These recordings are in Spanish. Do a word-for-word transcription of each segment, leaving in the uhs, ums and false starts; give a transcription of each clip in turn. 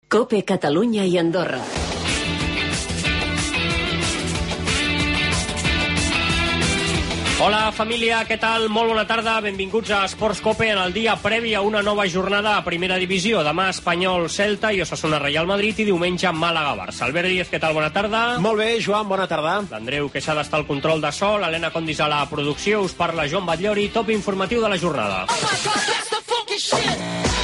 COPE Catalunya i Andorra. Hola família, què tal? Molt bona tarda, benvinguts a Esports COPE en el dia previ a una nova jornada a Primera Divisió. Demà Espanyol, Celta i Osasuna Real Madrid i diumenge Màlaga Barça. Albert Díez, què tal? Bona tarda. Molt bé, Joan, bona tarda. L'Andreu Queixada està al control de so, l'Helena Condis a la producció, us parla Joan Batllori, top informatiu de la jornada. Oh my God, that's the fucking shit!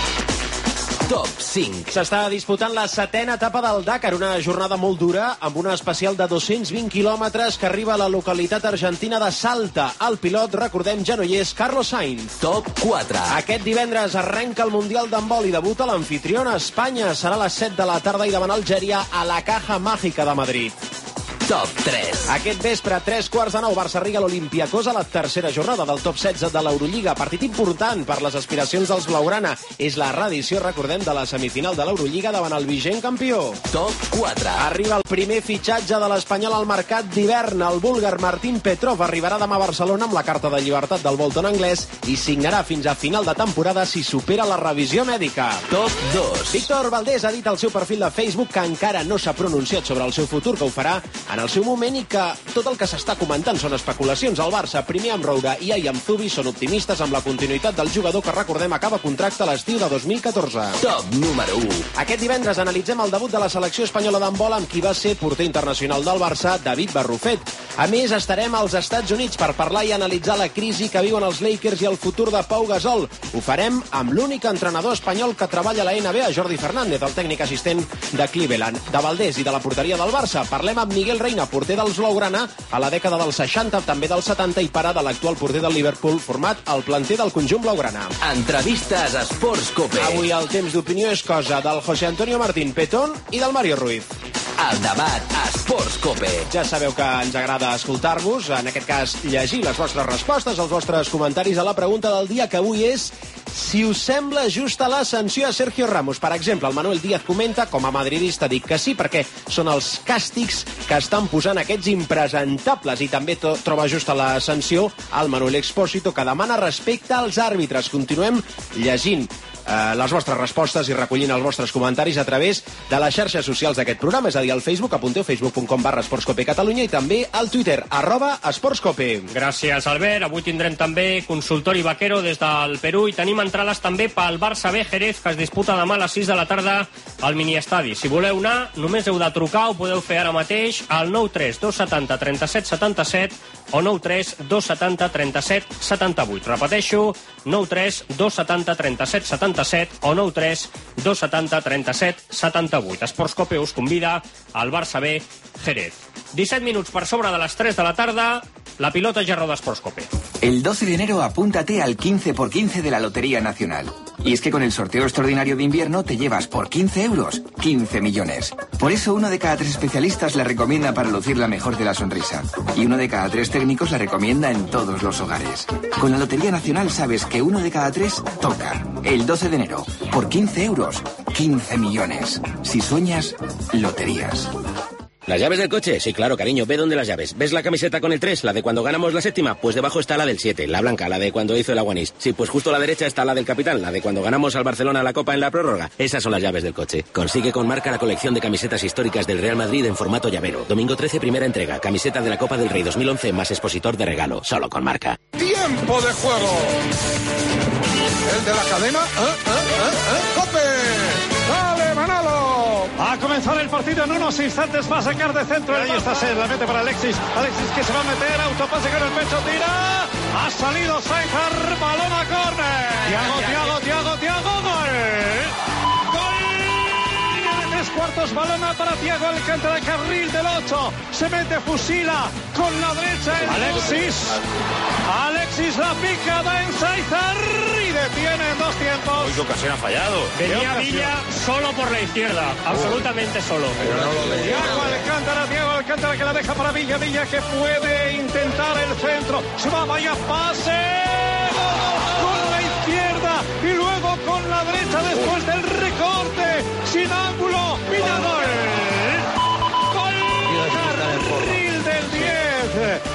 Top cinc. S'està disputant la setena etapa del Dakar, una jornada molt dura, amb una especial de dos-cents vint quilòmetres que arriba a la localitat argentina de Salta. El pilot, recordem, genollers, Carlos Sainz. Top quatre. Aquest divendres arrenca el Mundial d'handbol i debuta l'anfitriona Espanya. Serà a les set de la tarda i davant Algèria a la Caja Mágica de Madrid. Top tres. Aquest vespre, tres quarts de nou, Barça-Riga l'Olimpiakos a la tercera jornada del top setze de l'Eurolliga. Partit important per les aspiracions dels blaugrana. És la reedició, recordem, de la semifinal de l'Eurolliga davant el vigent campió. Top quatre. Arriba el primer fitxatge de l'Espanyol al mercat d'hivern. El búlgar Martín Petrov arribarà demà a Barcelona amb la carta de llibertat del Bolton anglès i signarà fins a final de temporada si supera la revisió mèdica. Top dos. Víctor Valdés ha dit al seu perfil de Facebook que encara no s'ha pronunciat sobre el seu futur, que ho farà en el seu moment i que tot el que s'està comentant són especulacions. El Barça, primer amb Roura i ahir amb Zubi, són optimistes amb la continuïtat del jugador que, recordem, acaba contracte a l'estiu de dos mil catorze. Top número u. Aquest divendres analitzem el debut de la selecció espanyola d'handbol amb qui va ser porter internacional del Barça, David Barrufet. A més, estarem als Estats Units per parlar i analitzar la crisi que viuen els Lakers i el futur de Pau Gasol. Ho farem amb l'únic entrenador espanyol que treballa a la N B A, Jordi Fernández, el tècnic assistent de Cleveland. De Valdés i de la porteria del Barça parlem amb Miguel Reina, porter dels blaugrana a la dècada dels seixanta, també dels setanta, i pare de l'actual porter del Liverpool, format al planter del conjunt blaugrana. Entrevistes a Esports COPE. Avui el temps d'opinió és cosa del José Antonio Martín Petón i del Mario Ruiz. El debat a Esports COPE. Ja sabeu que ens agrada escoltar-vos, en aquest cas llegir les vostres respostes, els vostres comentaris a la pregunta del dia, que avui és si us sembla justa la sanció a Sergio Ramos. Per exemple, el Manuel Díaz comenta: com a madridista dic que sí, perquè són els càstigs que estan posant aquests impresentables. I també to- troba justa la sanció al Manuel Expósito, que demana respecte als àrbitres. Continuem llegint eh, les vostres respostes i recollint els vostres comentaris a través de les xarxes socials d'aquest programa, és a dir, al Facebook, apunteu facebook punt com barra esportscope Catalunya, i també al Twitter, arroba esportscope. Gràcies, Albert. Avui tindrem també consultori vaquero des del Perú i tenim entrades també pel Barça B Jerez, que es disputa demà a les sis de la tarda al miniestadi. Si voleu anar, només heu de trucar, ho podeu fer ara mateix al nou tres dos setanta trenta-set setanta-set o nou tres dos setanta trenta-set setanta-vuit. Repeteixo, nou tres dos setanta trenta-set setanta-set o nou tres dos setanta trenta-set setanta-vuit. Esports COPE us convida al Barça B Jerez. disset minuts per sobre de les tres de la tarda, la pilota ja roda Esports COPE. El doce de enero apúntate al quince por quince de la Lotería Nacional. Y es que con el sorteo extraordinario de invierno te llevas por quince euros, quince millones. Por eso uno de cada tres especialistas la recomienda para lucir la mejor de la sonrisa. Y uno de cada tres técnicos la recomienda en todos los hogares. Con la Lotería Nacional sabes que uno de cada tres toca. El doce de enero, por quince euros, quince millones. Si sueñas, loterías. ¿Las llaves del coche? Sí, claro, cariño. Ve donde las llaves. ¿Ves la camiseta con el tres? La de cuando ganamos la séptima. Pues debajo está la del siete, la blanca, la de cuando hizo el Aguanís. Sí, pues justo a la derecha está la del capitán, la de cuando ganamos al Barcelona la Copa en la prórroga. Esas son las llaves del coche. Consigue con Marca la colección de camisetas históricas del Real Madrid en formato llavero. Domingo trece, primera entrega. Camiseta de la Copa del Rey dos mil once más expositor de regalo. Solo con Marca. ¡Tiempo de juego! El de la cadena. ¿Eh? ¿Eh? ¿Eh? ¿Eh? ¡Cope! ¡Dale, Manolo! Va a comenzar el partido en unos instantes. Va a sacar de centro. Ahí está Sainz, la mete para Alexis. Alexis que se va a meter. Autopase con el pecho. Tira. Ha salido Sainz. Balón a córner. Thiago, Thiago, Thiago, Thiago. Gol. Gol. Tres cuartos. Balón para Thiago Alcántara. Carril del ocho. Se mete, fusila con la derecha. Alexis. Alexis la pica. Da en Sainz. Y detiene en dos tiempos. Hoy qué ocasión ha fallado. Venía Villa solo por la izquierda, absolutamente solo. Pero no lo veía. Thiago Alcántara, Thiago Alcántara que la deja para Villa, Villa que puede intentar el centro. Se va, vaya pase. Con la izquierda y luego con la derecha después del recorte. Sin ángulo. Villa, gol. Gol. Carril del diez. Tira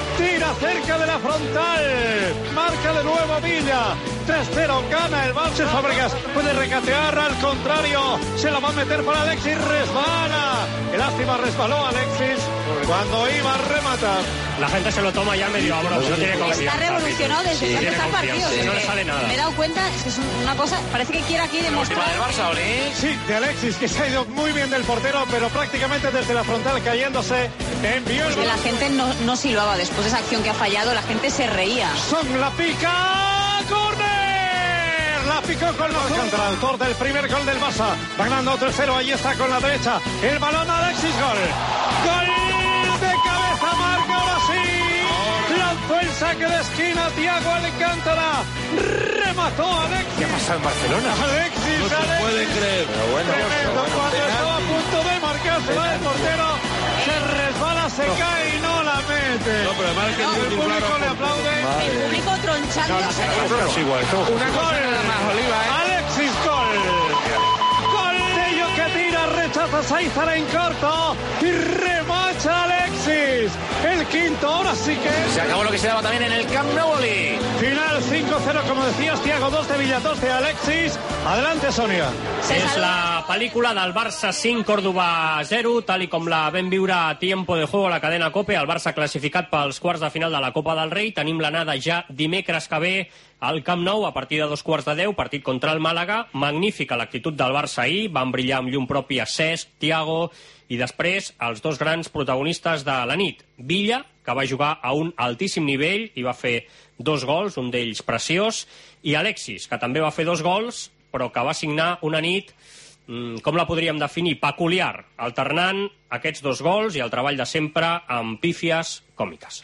Villa cerca de la frontal. Marca de nuevo Villa. tres cero, gana el Barça. Fábregas puede recatear, al contrario. Se la va a meter para Alexis, resbala. Qué lástima, resbaló Alexis cuando iba a rematar. La gente se lo toma ya medio a broma. No tiene confianza. Está revolucionado desde sí, que empezó el partido. Sí. No le sale nada. Me he dado cuenta, es que es una cosa, parece que quiere aquí demostrar. ¿El Barça, Oli? Sí, de Alexis, que se ha ido muy bien del portero, pero prácticamente desde la frontal cayéndose. Envió el... Que la gente no, no silbaba después de esa acción que ha fallado, la gente se reía. Son la pica, ¡córner! La picó con los contra el autor del primer gol del Barça. Va ganando tres cero, ahí está con la derecha. El balón a Alexis, gol. Gol de cabeza, marca ahora sí. Lanzó el saque de esquina, Thiago Alcántara. Remató a Alexis. ¿Qué ha pasado en Barcelona? Alexis, no se Alexis. puede creer. Pero bueno, Tremendo, pero bueno, cuando penalti. estaba a punto de marcar, se va el portero. Se resbala, se no. cae y no la mete. No, pero además que no, el público claro, le aplaude. Madre. El público tronchándose. No, no, no, es igual. Una cosa nada más, Oliva, ¿eh? Alexis, gol. Gol de ello que tira, rechaza Saizara en corto y remacha Alexis. El quinto, ahora sí que es. Se acabó lo que se daba también en el Camp Nou, Oli. Final cinco cero, como decías, Thiago, dos de Villa, dos de Alexis. Adelante, Sonia. És la pel·lícula del Barça cinc, Córdoba zero, tal i com la vam viure a tiempo de juego a la cadena COPE. El Barça classificat pels quarts de final de la Copa del Rei. Tenim l'anada ja dimecres que ve al Camp Nou a partir de dos quarts de deu, partit contra el Màlaga. Magnífica l'actitud del Barça ahir, van brillar amb llum pròpia Cesc, Thiago i després els dos grans protagonistes de la nit. Villa, que va jugar a un altíssim nivell i va fer dos gols, un d'ells preciós, i Alexis, que també va fer dos gols, però que va signar una nit, com la podríem definir, peculiar, alternant aquests dos gols i el treball de sempre amb pífies còmiques.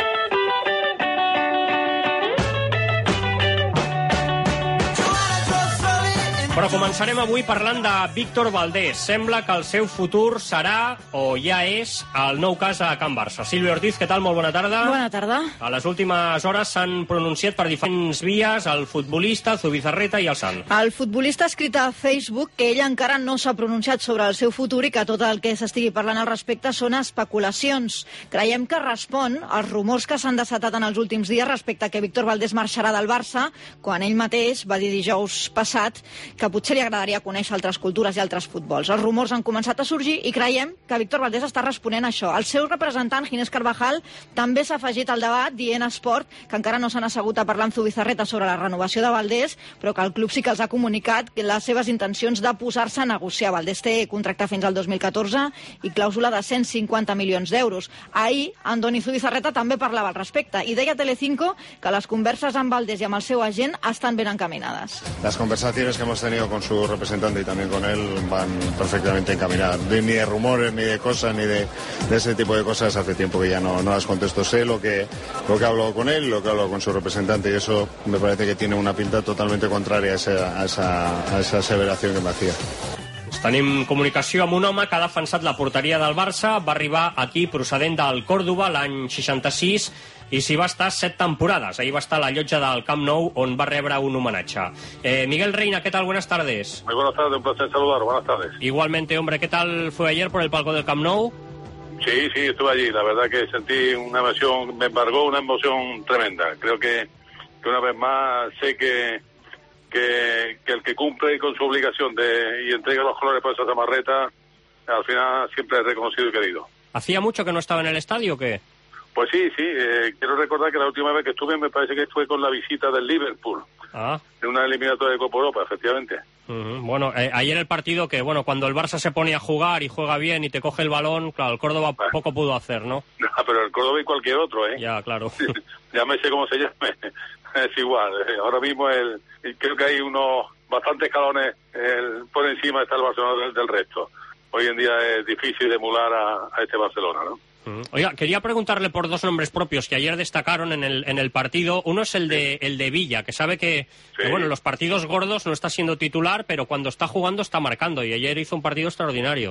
Però començarem avui parlant de Víctor Valdés. Sembla que el seu futur serà, o ja és, el nou cas a Can Barça. Sílvia Ortiz, què tal? Molt bona tarda. Bona tarda. A les últimes hores s'han pronunciat per diferents vies el futbolista, el Zubizarreta i el Sant. El futbolista ha escrit a Facebook que ell encara no s'ha pronunciat sobre el seu futur i que tot el que s'estigui parlant al respecte són especulacions. Creiem que respon als rumors que s'han desatat en els últims dies respecte a que Víctor Valdés marxarà del Barça, quan ell mateix va dir dijous passat que potser li agradaria conèixer altres cultures i altres futbols. Els rumors han començat a sorgir i creiem que Víctor Valdés està responent a això. El seu representant, Ginés Carvajal, també s'ha afegit al debat, dient a Esport que encara no s'han assegut a parlar amb Zubizarreta sobre la renovació de Valdés, però que el club sí que els ha comunicat les seves intencions de posar-se a negociar. Valdés té contracte fins al dos mil catorze i clàusula de cent cinquanta milions d'euros. Ahir, Andoni Zubizarreta també parlava al respecte i deia a Telecinco que les converses amb Valdés i amb el seu agent estan ben encaminades. Las conversaciones que hemos tenido con su representante y también con él van perfectamente encaminadas. Ni de rumores, ni de cosas, ni de, de ese tipo de cosas. Hace tiempo que ya no, no las contesto. Sé lo que, lo que he hablado con él, lo que he hablado con su representante y eso me parece que tiene una pinta totalmente contraria a esa, a esa, a esa aseveración que me hacía. Tenim comunicació amb un home que ha defensat la porteria del Barça, va arribar aquí procedent del Córdoba l'any seixanta-sis i s'hi va estar set temporades. Ahí va estar a la llotja del Camp Nou on va rebre un homenatge. Eh, Miguel Reina, ¿qué tal? Buenas tardes. Muy buenas tardes, un placer saludar. Buenas tardes. Igualmente, hombre, ¿qué tal fue ayer por el palco del Camp Nou? Sí, sí, estuve allí. La verdad que sentí una emoción, me embargó una emoción tremenda. Creo que, que una vez más sé que Que, que el que cumple con su obligación de y entrega los colores por esa zamarreta, al final siempre es reconocido y querido. ¿Hacía mucho que no estaba en el estadio o qué? Pues sí, sí. Eh, quiero recordar que la última vez que estuve me parece que fue con la visita del Liverpool. Ah. En una eliminatoria de Copa Europa, efectivamente. Uh-huh. Bueno, eh, ayer el partido que, bueno, cuando el Barça se pone a jugar y juega bien y te coge el balón, claro, el Córdoba bueno. poco pudo hacer, ¿no? No, pero el Córdoba y cualquier otro, ¿eh? Ya, claro. Llámese como se llame. Es igual. Ahora mismo el, creo que hay unos bastantes escalones el, por encima está el Barcelona del, del resto. Hoy en día es difícil de emular a, a este Barcelona, ¿no? Oiga, quería preguntarle por dos nombres propios que ayer destacaron en el en el partido. Uno es el de el de Villa, que sabe que, sí. que bueno, en los partidos gordos no está siendo titular, pero cuando está jugando está marcando y ayer hizo un partido extraordinario. Sí,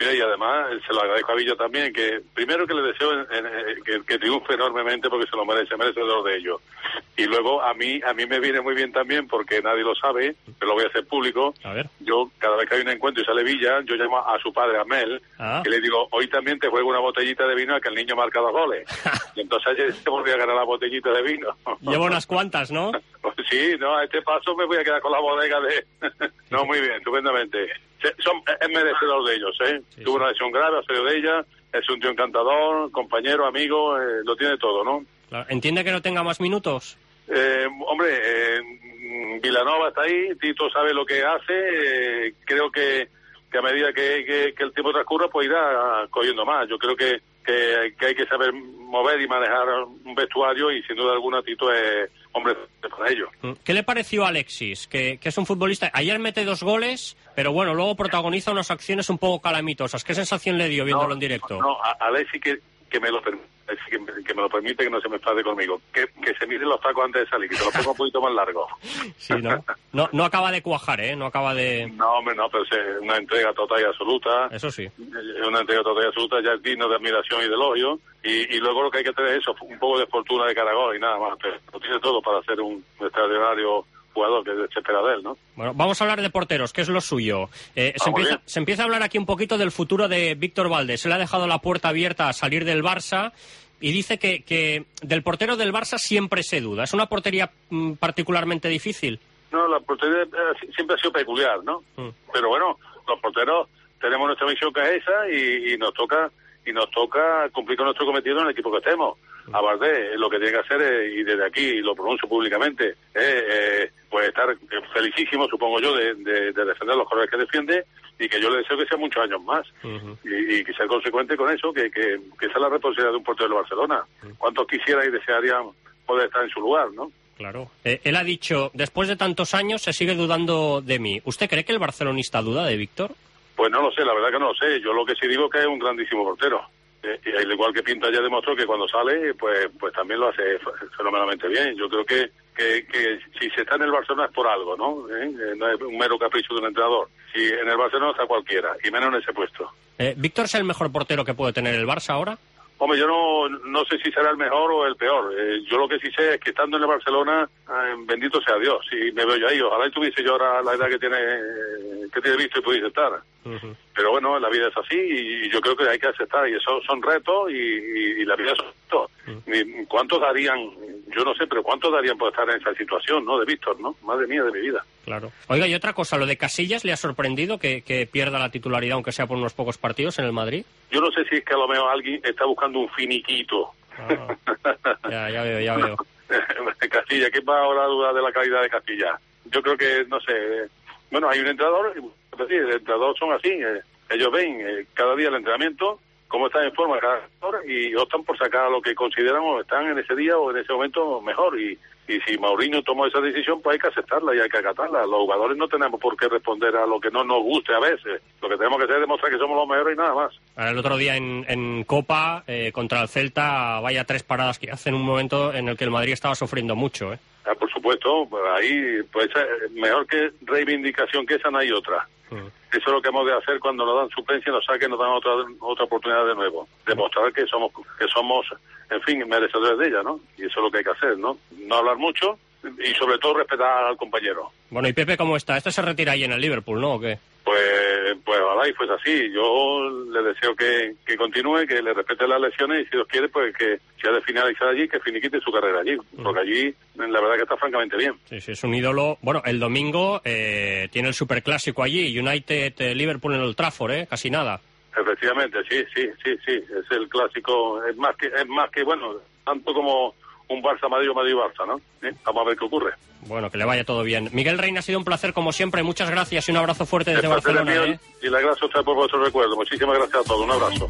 Mira, y además se lo agradezco a Villa también, que primero que le deseo en, en, que, que triunfe enormemente porque se lo merece, merece dos de ellos. Y luego a mí a mí me viene muy bien también, porque nadie lo sabe, pero lo voy a hacer público. A ver. Yo, cada vez que hay un encuentro y sale Villa, yo llamo a su padre, a Mel, ah. y le digo, hoy también te juego una botellita de vino a que el niño marca dos goles. Y entonces ayer se volvió a ganar la botellita de vino. Llevo unas cuantas, ¿no? Sí, no, a este paso me voy a quedar con la bodega de... No, muy bien, estupendamente. Son, es merecedor de ellos, ¿eh? Sí, Tuvo sí. una lesión grave, ha salido de ella, es un tío encantador, compañero, amigo, eh, lo tiene todo, ¿no? Claro. ¿Entiende que no tenga más minutos? Eh, hombre, eh, Vilanova está ahí, Tito sabe lo que hace, eh, creo que, que a medida que, que, que el tiempo transcurra, pues irá cogiendo más. Yo creo que, que, que hay que saber mover y manejar un vestuario, y sin duda alguna Tito es hombre para ello. ¿Qué le pareció a Alexis? Que, que es un futbolista, ayer mete dos goles, pero bueno, luego protagoniza unas acciones un poco calamitosas. ¿Qué sensación le dio viéndolo no, en directo? No, a Alexis que, que me lo permite, que me, que me lo permite, que no se me enfade conmigo, que, que se mire los tacos antes de salir, que se los ponga un poquito más largo. Sí, ¿no? No, no acaba de cuajar, ¿eh? No acaba de... No, hombre, no, pero es una entrega total y absoluta. Eso sí. Una entrega total y absoluta, ya es digno de admiración y de elogio. Y, y luego lo que hay que tener es eso, un poco de fortuna de Caragol y nada más. Pero lo tiene todo para ser un extraordinario jugador, que se espera de él, ¿no? Bueno, vamos a hablar de porteros, que es lo suyo. Eh, ah, se, empieza, se empieza a hablar aquí un poquito del futuro de Víctor Valdés. Se le ha dejado la puerta abierta a salir del Barça y dice que, que del portero del Barça siempre se duda. ¿Es una portería mm, particularmente difícil? No, la portería eh, siempre ha sido peculiar, ¿no? Mm. Pero bueno, los porteros tenemos nuestra misión, que es esa, y, y nos toca y nos toca cumplir con nuestro cometido en el equipo que estemos. A Valdés lo que tiene que hacer es, y desde aquí lo pronuncio públicamente, es eh, pues estar felicísimo, supongo yo, de, de, de defender los colores que defiende, y que yo le deseo que sea muchos años más. Uh-huh. y, y que sea consecuente con eso, que, que, que esa es la responsabilidad de un portero de Barcelona. Uh-huh. ¿Cuántos quisiera y desearían poder estar en su lugar, no? Claro. Eh, él ha dicho, después de tantos años se sigue dudando de mí. ¿Usted cree que el barcelonista duda de Víctor? Pues no lo sé, la verdad que no lo sé. Yo lo que sí digo es que es un grandísimo portero. Eh, y al igual que Pinto ya demostró que cuando sale, pues pues también lo hace fenomenalmente bien. Yo creo que, que, que si se está en el Barcelona es por algo, ¿no? ¿Eh? No es un mero capricho de un entrenador. Si en el Barcelona está cualquiera, y menos en ese puesto. Eh, ¿Víctor es el mejor portero que puede tener el Barça ahora? Hombre, yo no, no sé si será el mejor o el peor. Eh, yo lo que sí sé es que estando en el Barcelona, eh, bendito sea Dios, si me veo yo ahí. Ojalá tuviese yo ahora la edad que tiene que tiene visto y pudiese estar. Uh-huh. Pero bueno, la vida es así, y yo creo que hay que aceptar, y eso son retos, y, y, y la vida es retos. Uh-huh. ¿Cuántos darían? Yo no sé, pero ¿cuántos darían por estar en esa situación, no? De Víctor, ¿no? Madre mía de mi vida. Claro. Oiga, y otra cosa, ¿lo de Casillas le ha sorprendido que, que pierda la titularidad, aunque sea por unos pocos partidos, en el Madrid? Yo no sé si es que a lo mejor alguien está buscando un finiquito. Ah, ya, ya veo, ya veo. Castilla, ¿qué va ahora a dudar de la calidad de Castilla? Yo creo que, no sé, bueno, hay un entrenador, y el entrenador son así, eh, ellos ven eh, cada día el entrenamiento, cómo están en forma cada jugador, y optan por sacar a lo que consideran o están en ese día o en ese momento mejor, y, y si Mourinho tomó esa decisión, pues hay que aceptarla y hay que acatarla. Los jugadores no tenemos por qué responder a lo que no nos guste a veces. Lo que tenemos que hacer es demostrar que somos los mejores y nada más. El otro día en, en Copa, eh, contra el Celta, vaya tres paradas que hace en un momento en el que el Madrid estaba sufriendo mucho, ¿eh? Ah, por supuesto, pues ahí, pues mejor que reivindicación que esa no hay otra. Mm. Eso es lo que hemos de hacer cuando nos dan suplencia, nos saquen, nos dan otra otra oportunidad de nuevo. Demostrar que somos, que somos, en fin, merecedores de ella, ¿no? Y eso es lo que hay que hacer, ¿no? No hablar mucho y sobre todo respetar al compañero. Bueno, ¿y Pepe cómo está? Este se retira ahí en el Liverpool, ¿no? ¿O qué? Pues, pues ojalá y pues así. Yo le deseo que, que continúe, que le respete las lesiones, y si Dios quiere, pues que si ha de finalizar allí, que finiquite su carrera allí. Porque allí, la verdad que está francamente bien. Sí, sí, es un ídolo. Bueno, el domingo eh, tiene el superclásico allí, United-Liverpool en el Old Trafford, ¿eh? Casi nada. Efectivamente, sí, sí, sí, sí. Es el clásico, es más que, es más que bueno, tanto como un Barça-Madrid o Madrid-Barça, ¿no? ¿Eh? Vamos a ver qué ocurre. Bueno, que le vaya todo bien. Miguel Reina, ha sido un placer como siempre. Muchas gracias y un abrazo fuerte desde Barcelona. Mío, ¿eh? Y la gracia otra por vuestro recuerdo. Muchísimas gracias a todos. Un abrazo.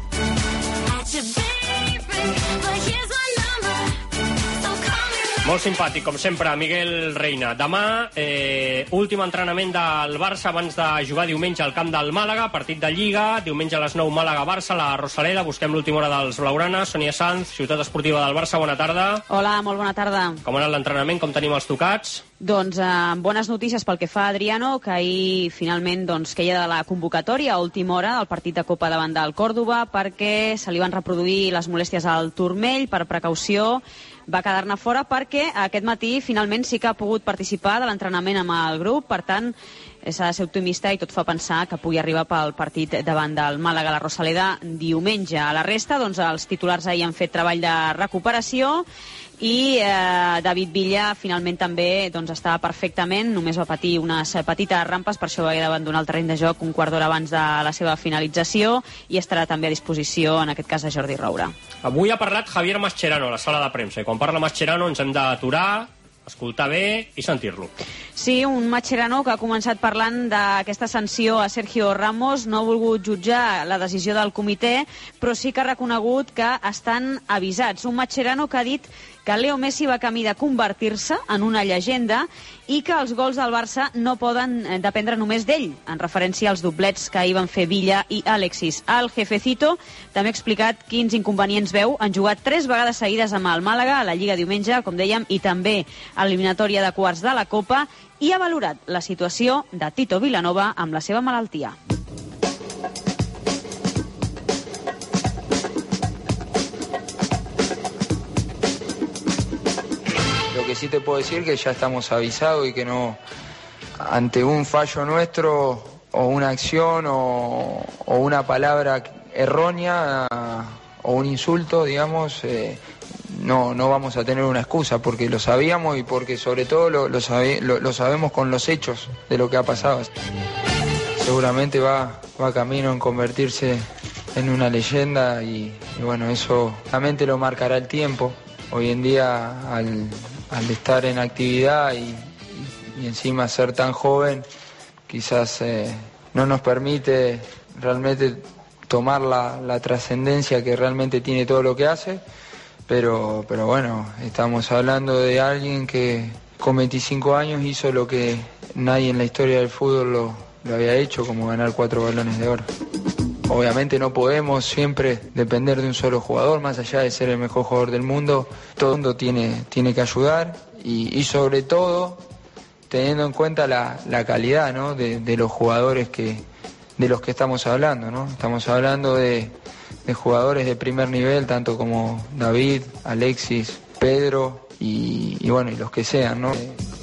Molt simpàtic, com sempre, Miguel Reina. Demà, eh, últim entrenament del Barça abans de jugar diumenge al camp del Màlaga, partit de Lliga, diumenge a les nou Màlaga-Barça, la Rosaleda, busquem l'última hora dels Blaugrana. Sònia Sanz, Ciutat Esportiva del Barça, bona tarda. Hola, molt bona tarda. Com ha anat l'entrenament, com tenim els tocats? Doncs eh, bones notícies pel que fa a Adriano, que ahir finalment doncs, queia de la convocatòria a última hora del partit de Copa davant del Còrdova, perquè se li van reproduir les molèsties al turmell. Per precaució va quedar-ne fora, perquè aquest matí finalment sí que ha pogut participar de l'entrenament amb el grup. Per tant, s'ha de ser optimista i tot fa pensar que pugui arribar pel partit davant del Màlaga a la Rosaleda diumenge. A la resta, doncs, els titulars ahir han fet treball de recuperació i eh, David Villa finalment també doncs, estava perfectament, només va patir unes petites rampes, per això va haver d'abandonar el terreny de joc un quart d'hora abans de la seva finalització, i estarà també a disposició, en aquest cas, de Jordi Roura. Avui ha parlat Javier Mascherano a la sala de premsa, i quan parla Mascherano ens hem d'aturar, escoltar bé i sentir-lo. Sí, un Mascherano que ha començat parlant d'aquesta sanció a Sergio Ramos. No ha volgut jutjar la decisió del comitè, però sí que ha reconegut que estan avisats. Un Mascherano que ha dit que Leo Messi va camí de convertir-se en una llegenda i que els gols del Barça no poden dependre només d'ell, en referència als doblets que ahir van fer Villa i Alexis. El jefecito també ha explicat quins inconvenients veu. Han jugat tres vegades seguides amb el Màlaga a la Lliga diumenge, com dèiem, i també a l'eliminatòria de quarts de la Copa, i ha valorat la situació de Tito Vilanova amb la seva malaltia. Lo que sí te puedo decir que ya estamos avisados y que no, ante un fallo nuestro o una acción o, o una palabra errónea o un insulto, digamos, eh, no, no vamos a tener una excusa, porque lo sabíamos y porque sobre todo lo, lo, sabe, lo, lo sabemos con los hechos de lo que ha pasado. Seguramente va, va camino en convertirse en una leyenda y, y bueno, eso realmente lo marcará el tiempo. Hoy en día, al, al estar en actividad y, y, y encima ser tan joven, quizás eh, no nos permite realmente tomar la, la trascendencia que realmente tiene todo lo que hace, pero, pero bueno, estamos hablando de alguien que con veinticinco años hizo lo que nadie en la historia del fútbol lo, lo había hecho, como ganar cuatro balones de oro. Obviamente no podemos siempre depender de un solo jugador, más allá de ser el mejor jugador del mundo. Todo el mundo tiene, tiene que ayudar y, y sobre todo teniendo en cuenta la, la calidad, ¿no?, de, de los jugadores que, de los que estamos hablando, ¿no? Estamos hablando de, de jugadores de primer nivel, tanto como David, Alexis, Pedro y, y bueno, y los que sean, ¿no?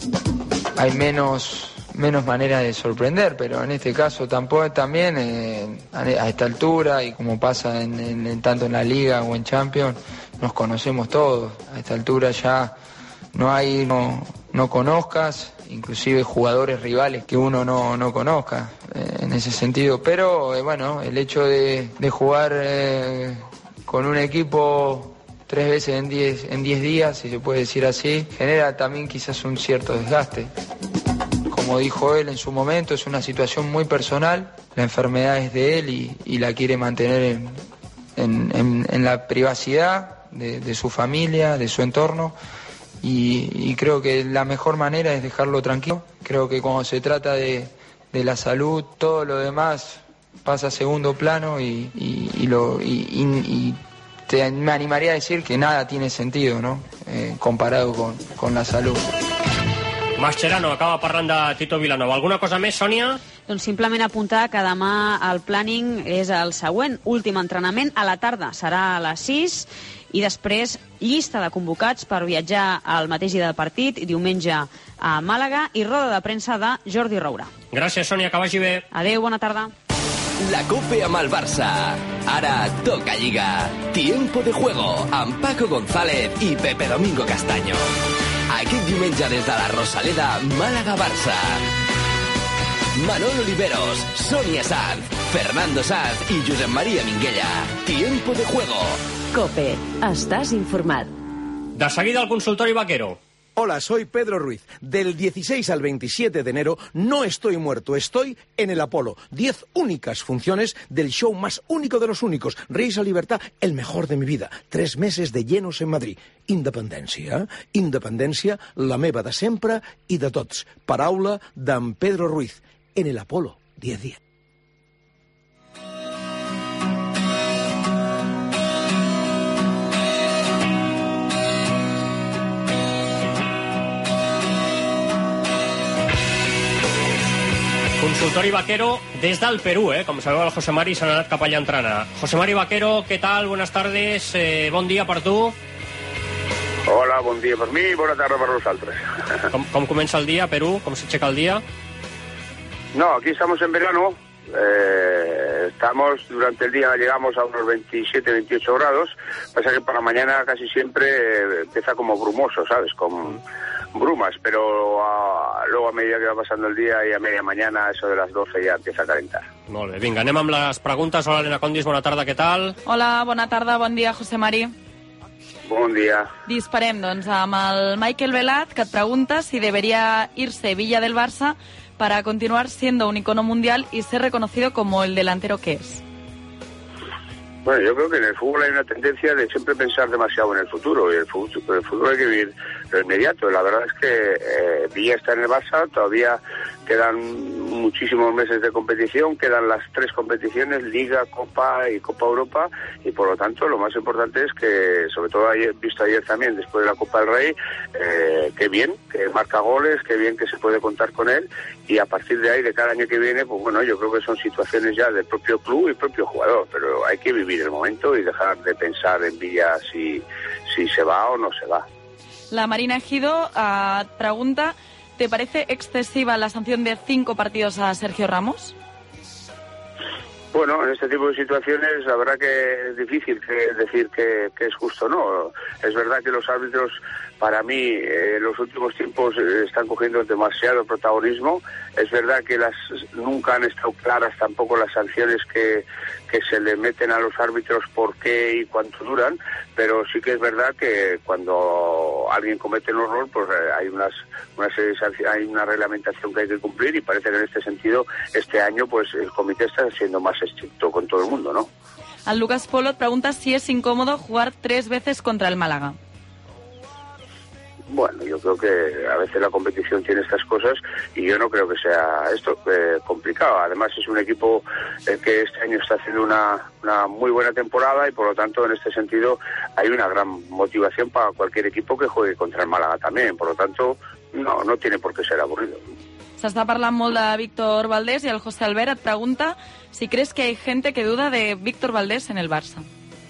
Hay menos... menos manera de sorprender, pero en este caso tampoco también eh, a esta altura y como pasa en, en, en, tanto en la Liga o en Champions, nos conocemos todos. A esta altura ya no hay, no, no conozcas, inclusive jugadores rivales que uno no, no conozca eh, en ese sentido, pero eh, bueno, el hecho de, de jugar eh, con un equipo tres veces en diez, en diez días, si se puede decir así, genera también quizás un cierto desgaste. Como dijo él en su momento, es una situación muy personal, la enfermedad es de él y, y la quiere mantener en, en, en, en la privacidad de, de su familia, de su entorno, y, y creo que la mejor manera es dejarlo tranquilo. Creo que cuando se trata de, de la salud, todo lo demás pasa a segundo plano y, y, y, lo, y, y, y te, me animaría a decir que nada tiene sentido, ¿no?, eh, comparado con, con la salud. Mascherano acaba parlant de Tito Vilanova. Alguna cosa més, Sònia? Doncs simplement apuntar que demà el planning és el següent. Últim entrenament a la tarda. Serà a les sis i després llista de convocats per viatjar al mateix dia del partit, diumenge a Màlaga, i roda de premsa de Jordi Roura. Gràcies, Sònia, que vagi bé. Adéu, bona tarda. La COPE amb el Barça. Ara toca Lliga. Tiempo de juego amb Paco González i Pepe Domingo Castaño. Aquest diumenge des de la Rosaleda, Màlaga-Barça. Manol Oliveros, Sònia Sanz, Fernando Sanz i Josep María Minguella. Tiempo de juego. COPE. Estàs informat. De seguida al consultori Vaquero. Hola, soy Pedro Ruiz. Del dieciséis al veintisiete de enero no estoy muerto, estoy en el Apolo. Diez únicas funciones del show más único de los únicos. Reis a Libertad, el mejor de mi vida. Tres meses de llenos en Madrid. Independència, independència, la meva de sempre i de tots. Paraula d'en Pedro Ruiz. En el Apolo, diez días. Consultori Vaquero des del Perú, eh? Com sabeu, el José Mari s'ha anat cap allà a entrenar. José Mari Vaquero, què tal? Buenas tardes. Eh, bon dia per tu. Hola, bon dia per mi i bona tarda per vosaltres. Com, com comença el dia a Perú? Com s'aixeca el dia? No, aquí estamos en verano. Eh, estamos, durante el día llegamos a unos veintisiete, veintiocho grados. Pasa que para mañana casi siempre eh, empieza como brumoso, ¿sabes? Con brumas, pero a, luego a medida que va pasando el día y a media mañana, eso de las doce ya empieza a calentar. Molt bé, vinga, anem amb les preguntes. Hola, Elena Condis, bona tarda, què tal? Hola, bona tarda, bon dia, José Mari. Bon dia. Disparem, doncs, amb el Michael Velat, que et pregunta si debería irse Villa del Barça para continuar siendo un icono mundial y ser reconocido como el delantero que es. Bueno, yo creo que en el fútbol hay una tendencia de siempre pensar demasiado en el futuro, y el futuro, el futuro hay que vivir lo inmediato. La verdad es que eh, Villa está en el Barça, todavía quedan muchísimos meses de competición, quedan las tres competiciones, Liga, Copa y Copa Europa, y por lo tanto lo más importante es que, sobre todo ayer, visto ayer también, después de la Copa del Rey, eh, qué bien, que marca goles, qué bien que se puede contar con él, y a partir de ahí, de cada año que viene, pues bueno, yo creo que son situaciones ya del propio club y propio jugador, pero hay que vivir el momento y dejar de pensar en Villa si, si se va o no se va. La Marina Ejido uh, pregunta, ¿te parece excesiva la sanción de cinco partidos a Sergio Ramos? Bueno, en este tipo de situaciones la verdad que es difícil que decir que, que es justo o no. Es verdad que los árbitros, para mí, eh, en los últimos tiempos eh, están cogiendo demasiado protagonismo. Es verdad que las nunca han estado claras tampoco las sanciones que, que se le meten a los árbitros, por qué y cuánto duran, pero sí que es verdad que cuando alguien comete un error, pues eh, hay unas, una serie de sanciones, hay una reglamentación que hay que cumplir, y parece que en este sentido este año pues el comité está siendo más estricto con todo el mundo, ¿no? Al Lucas Polot pregunta si es incómodo jugar tres veces contra el Málaga. Bueno, yo creo que a veces la competición tiene estas cosas y yo no creo que sea esto eh, complicado. Además es un equipo eh, que este año está haciendo una, una muy buena temporada, y por lo tanto en este sentido hay una gran motivación para cualquier equipo que juegue contra el Málaga también. Por lo tanto, no, no tiene por qué ser aburrido. S'està parlant molt de Víctor Valdés, i el José Albert et pregunta si crees que hay gente que duda de Víctor Valdés en el Barça.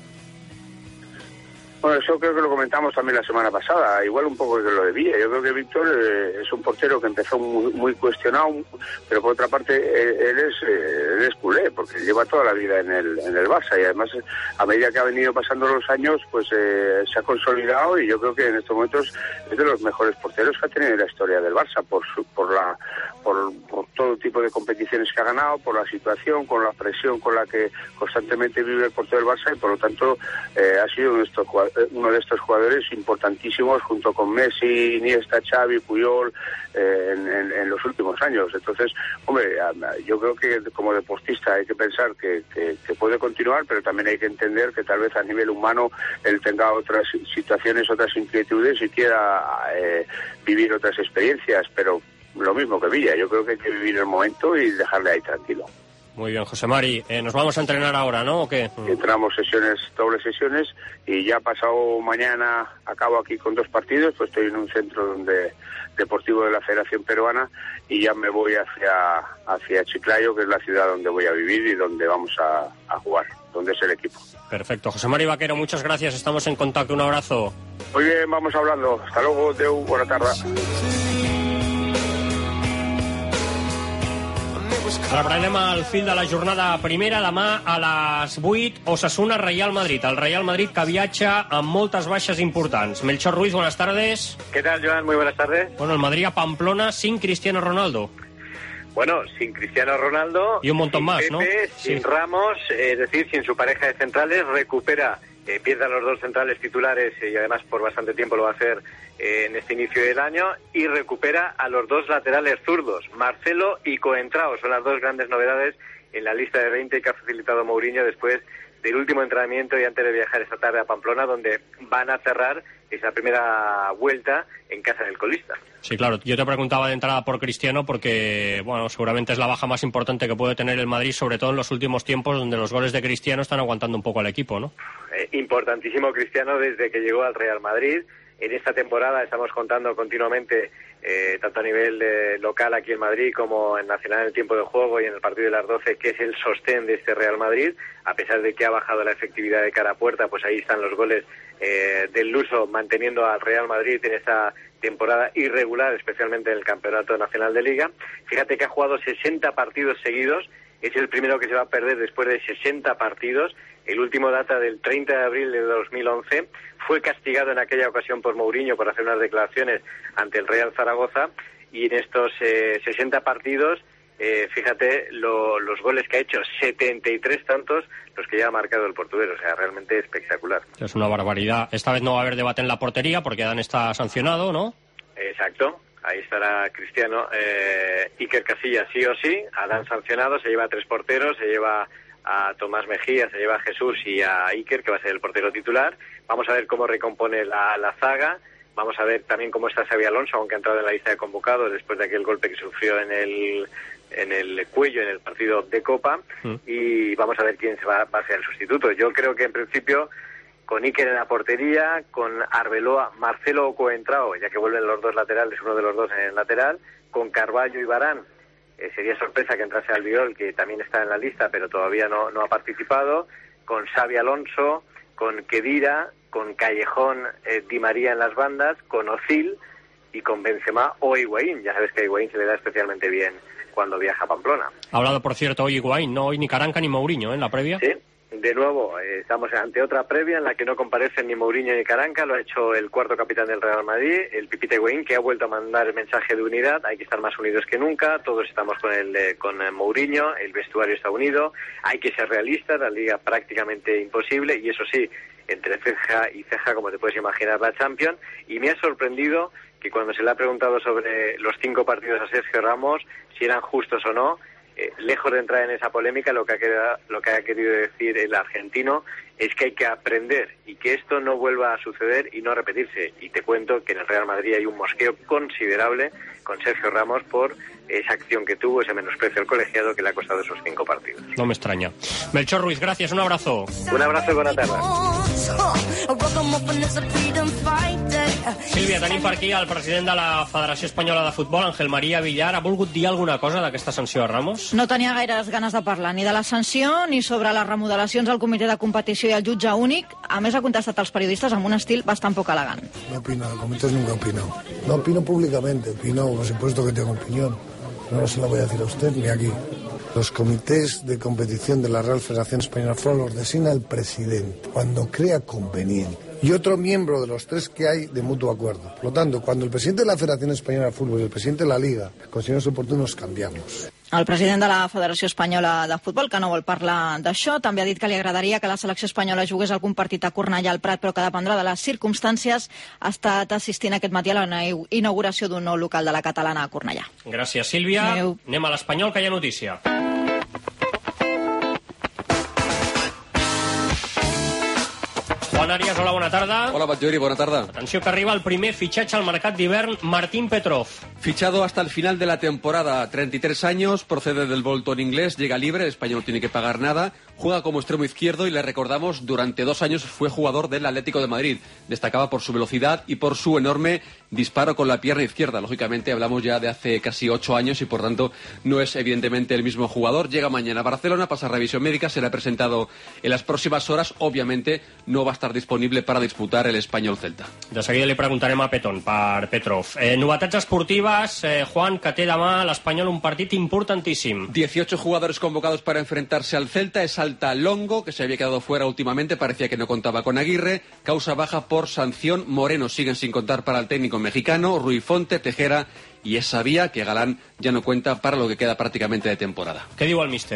Bueno, eso creo que lo comentamos también la semana pasada, igual un poco que lo de Villa. Yo creo que Víctor eh, es un portero que empezó muy, muy cuestionado, pero por otra parte eh, él, es, eh, él es culé, porque lleva toda la vida en el, en el Barça, y además a medida que ha venido pasando los años, pues eh, se ha consolidado, y yo creo que en estos momentos es de los mejores porteros que ha tenido en la historia del Barça, por, su, por, la, por, por todo tipo de competiciones que ha ganado, por la situación, con la presión con la que constantemente vive el portero del Barça, y por lo tanto eh, ha sido uno de estos jugadores uno de estos jugadores importantísimos junto con Messi, Iniesta, Xavi, Puyol eh, en, en, en los últimos años. Entonces, hombre, yo creo que como deportista hay que pensar que, que, que puede continuar, pero también hay que entender que tal vez a nivel humano él tenga otras situaciones, otras inquietudes y quiera eh, vivir otras experiencias, pero lo mismo que Villa, yo creo que hay que vivir el momento y dejarle ahí tranquilo. Muy bien, José Mari. Eh, nos vamos a entrenar ahora, ¿no? ¿O qué? Entramos sesiones, dobles sesiones, y ya pasado mañana acabo aquí con dos partidos, pues estoy en un centro donde deportivo de la Federación Peruana, y ya me voy hacia, hacia Chiclayo, que es la ciudad donde voy a vivir y donde vamos a, a jugar, donde es el equipo. Perfecto. José Mari Vaquero, muchas gracias. Estamos en contacto. Un abrazo. Muy bien, vamos hablando. Hasta luego, Deu. Buena tarde. Reprenem el fil de la jornada primera. Demà a les vuit, Osasuna, Real Madrid. El Real Madrid que viatja amb moltes baixes importants. Melchor Ruiz, buenas tardes. ¿Qué tal, Joan? Muy buenas tardes. Bueno, el Madrid a Pamplona sin Cristiano Ronaldo. Bueno, sin Cristiano Ronaldo. Y un montón sin más, Pepe, ¿no? Sin sí. Ramos, es decir, sin su pareja de centrales, recupera eh, pierde a los dos centrales titulares eh, y además por bastante tiempo lo va a hacer eh, en este inicio del año, y recupera a los dos laterales zurdos, Marcelo y Coentrao. Son las dos grandes novedades en la lista de veinte que ha facilitado Mourinho después del último entrenamiento y antes de viajar esta tarde a Pamplona, donde van a cerrar esa primera vuelta en casa del colista. Sí, claro. Yo te preguntaba de entrada por Cristiano porque, bueno, seguramente es la baja más importante que puede tener el Madrid, sobre todo en los últimos tiempos, donde los goles de Cristiano están aguantando un poco al equipo, ¿no? Eh, importantísimo Cristiano desde que llegó al Real Madrid. En esta temporada estamos contando continuamente, eh, tanto a nivel eh, local aquí en Madrid como en Nacional en el tiempo de juego y en el partido de las doce, que es el sostén de este Real Madrid. A pesar de que ha bajado la efectividad de cara a puerta, pues ahí están los goles eh, del luso manteniendo al Real Madrid en esta temporada irregular, especialmente en el Campeonato Nacional de Liga. Fíjate que ha jugado sesenta partidos seguidos, es el primero que se va a perder después de sesenta partidos. El último data del treinta de abril de dos mil once. Fue castigado en aquella ocasión por Mourinho por hacer unas declaraciones ante el Real Zaragoza, y en estos eh, sesenta partidos, eh, fíjate lo, los goles que ha hecho, setenta y tres tantos los que ya ha marcado el portugués, o sea, realmente espectacular. Es una barbaridad. Esta vez no va a haber debate en la portería porque Dan está sancionado, ¿no? Exacto. Ahí estará Cristiano. Eh, Iker Casillas sí o sí. Adán sancionado, se lleva a tres porteros, se lleva a Tomás Mejía, se lleva a Jesús y a Iker, que va a ser el portero titular. Vamos a ver cómo recompone la, la zaga. Vamos a ver también cómo está Xabi Alonso, aunque ha entrado en la lista de convocados después de aquel golpe que sufrió en el en el cuello en el partido de Copa. Mm. Y vamos a ver quién se va, va a ser el sustituto. Yo creo que en principio con Iker en la portería, con Arbeloa, Marcelo o Coentrao, ya que vuelven los dos laterales, uno de los dos en el lateral, con Carballo y Varane. Eh, sería sorpresa que entrase Albiol, que también está en la lista, pero todavía no, no ha participado, con Xabi Alonso, con Khedira, con Callejón, eh, Di María en las bandas, con Ozil y con Benzema o Higuaín. Ya sabes que a Higuaín se le da especialmente bien cuando viaja a Pamplona. Ha hablado, por cierto, hoy Higuaín, no hoy ni Caranca ni Mourinho, ¿eh? En la previa. Sí. De nuevo, eh, estamos ante otra previa en la que no comparecen ni Mourinho ni Caranca. Lo ha hecho el cuarto capitán del Real Madrid, el Pipita Higuaín, que ha vuelto a mandar el mensaje de unidad. Hay que estar más unidos que nunca. Todos estamos con el eh, con eh, Mourinho. El vestuario está unido. Hay que ser realistas. La liga prácticamente imposible. Y eso sí, entre ceja y ceja, como te puedes imaginar, la Champions. Y me ha sorprendido que cuando se le ha preguntado sobre los cinco partidos a Sergio Ramos, si eran justos o no, Eh, lejos de entrar en esa polémica, lo que, ha querido, lo que ha querido decir el argentino es que hay que aprender y que esto no vuelva a suceder y no repetirse. Y te cuento que en el Real Madrid hay un mosqueo considerable con Sergio Ramos por esa acción que tuvo, ese menosprecio al colegiado que le ha costado esos cinco partidos. No me extraña. Melchor Ruiz, gracias, un abrazo. Un abrazo y buena tarde. Sílvia, tenim per aquí el president de la Federació Espanyola de Futbol, Ángel María Villar. Ha volgut dir alguna cosa d'aquesta sanció a Ramos? No tenia gaires ganes de parlar ni de la sanció ni sobre les remodelacions al comitè de competició i al jutge únic. A més, ha contestat als periodistes amb un estil bastant poc elegant. No opino, el comité nunca opino. No opino públicamente, opino, por supuesto que tengo opinión. No se la voy a decir a usted ni aquí. Los comités de competición de la Real Federación Española de Fútbol los designa el presidente, cuando crea conveniente, y otro miembro de los tres que hay de mutuo acuerdo. Por lo tanto, cuando el presidente de la Federación Española de Fútbol y el presidente de la Liga consideramos oportunos, cambiamos. El president de la Federació Espanyola de Futbol, que no vol parlar d'això, també ha dit que li agradaria que la selecció espanyola jugués algun partit a Cornellà al Prat, però que dependrà de les circumstàncies. Ha estat assistint aquest matí a la inauguració d'un nou local de la Catalana a Cornellà. Gràcies, Sílvia. Adeu. Anem a l'Espanyol, que hi ha notícia. Juan Arias, hola, bona tarda. Hola, Batllori, bona tarda. Atenció que arriba el primer fitxatge al mercat d'hivern, Martín Petrov. Fichado hasta el final de la temporada, treinta y tres años, procede del Bolton inglés, llega libre, el español no tiene que pagar nada, juega como extremo izquierdo y le recordamos, durante dos años fue jugador del Atlético de Madrid. Destacaba por su velocidad y por su enorme disparo con la pierna izquierda. Lógicamente hablamos ya de hace casi ocho años y por tanto no es evidentemente el mismo jugador. Llega mañana a Barcelona, pasa revisión médica, será presentado en las próximas horas. Obviamente no va a estar disponible para disputar el Espanyol Celta. De seguida li preguntarem a Petón per Petrov. Eh, novetats esportives, eh, Juan, que té demà l'Espanyol un partit importantíssim. dieciocho jugadores convocados para enfrentarse al Celta. Es Salta Longo, que se había quedado fuera últimamente, parecía que no contaba con Aguirre. Causa baja por sanción. Moreno siguen sin contar para el técnico mexicano. Rui Fonte, Tejera y es sabía que Galán ya no cuenta para lo que queda prácticamente de temporada. Què diu el míster?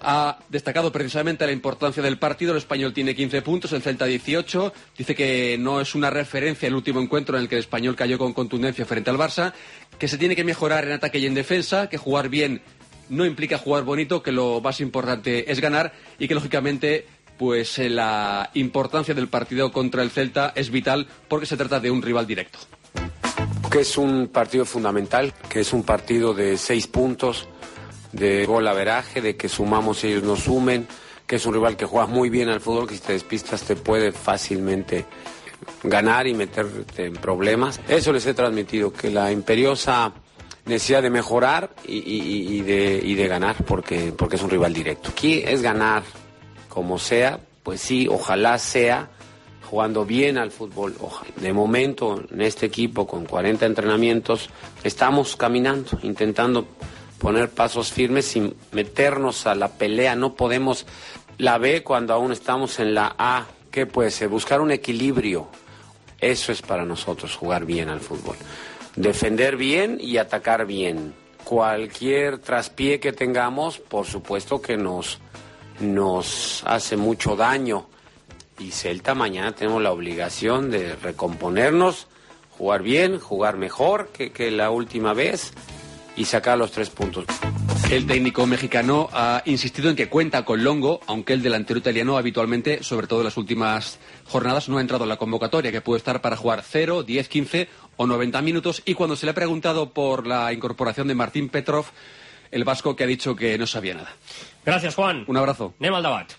Ha destacado precisamente la importancia del partido. El Español tiene quince puntos, el Celta dieciocho. Dice que no es una referencia el último encuentro en el que el Español cayó con contundencia frente al Barça, que se tiene que mejorar en ataque y en defensa, que jugar bien no implica jugar bonito, que lo más importante es ganar y que lógicamente pues eh, la importancia del partido contra el Celta es vital porque se trata de un rival directo. Que es un partido fundamental, que es un partido de seis puntos, de golaveraje, de que sumamos y ellos nos sumen, que es un rival que juega muy bien al fútbol, que si te despistas te puede fácilmente ganar y meterte en problemas. Eso les he transmitido, que la imperiosa necesidad de mejorar y, y, y, de, y de ganar, porque, porque es un rival directo. Aquí es ganar como sea, pues sí, ojalá sea jugando bien al fútbol. Ojalá. De momento, en este equipo, con cuarenta entrenamientos, estamos caminando, intentando poner pasos firmes sin meternos a la pelea. No podemos la B cuando aún estamos en la A. ¿Qué puede ser? Buscar un equilibrio. Eso es para nosotros, jugar bien al fútbol. Defender bien y atacar bien. Cualquier traspié que tengamos, por supuesto que nos, nos hace mucho daño. Y Celta mañana tenemos la obligación de recomponernos, jugar bien, jugar mejor que, que la última vez y sacar los tres puntos. El técnico mexicano ha insistido en que cuenta con Longo, aunque el delantero italiano habitualmente, sobre todo en las últimas jornadas, no ha entrado en la convocatoria, que puede estar para jugar cero, diez, quince o noventa minutos. Y cuando se le ha preguntado por la incorporación de Martín Petrov, el vasco que ha dicho que no sabía nada. Gracias, Juan. Un abrazo. Anem al debat.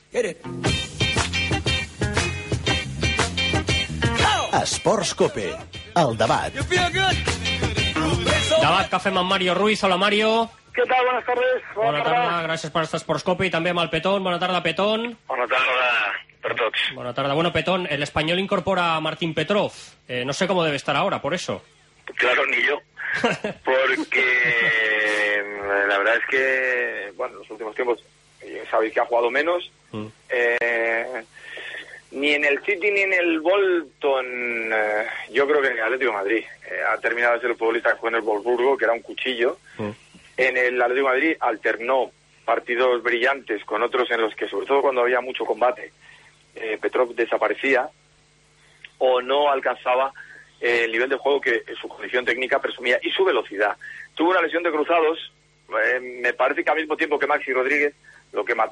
Esports Cope, el debat. Debat que fem amb Mario Ruiz. Hola, Mario. ¿Qué tal? Buenas tardes. Bona, Bona tarda. tarda, gràcies per estar a Esports Cope. I també amb el Petón. Bona tarda, Petón. Bona tarda per tots. Bona tarda. Bueno, Petón, el Español incorpora a Martín Petrov. Eh, no sé cómo debe estar ahora, por eso. Claro, ni yo. Porque la verdad es que, bueno, en los últimos tiempos sabéis que ha jugado menos. Mm. Eh... Ni en el City ni en el Bolton, eh, yo creo que en el Atlético de Madrid. Eh, ha terminado de ser el futbolista que jugó en el Wolfsburgo, que era un cuchillo. Mm. En el Atlético de Madrid alternó partidos brillantes con otros en los que, sobre todo cuando había mucho combate, eh, Petrov desaparecía o no alcanzaba eh, el nivel de juego que su condición técnica presumía y su velocidad. Tuvo una lesión de cruzados, eh, me parece que al mismo tiempo que Maxi Rodríguez, lo que mató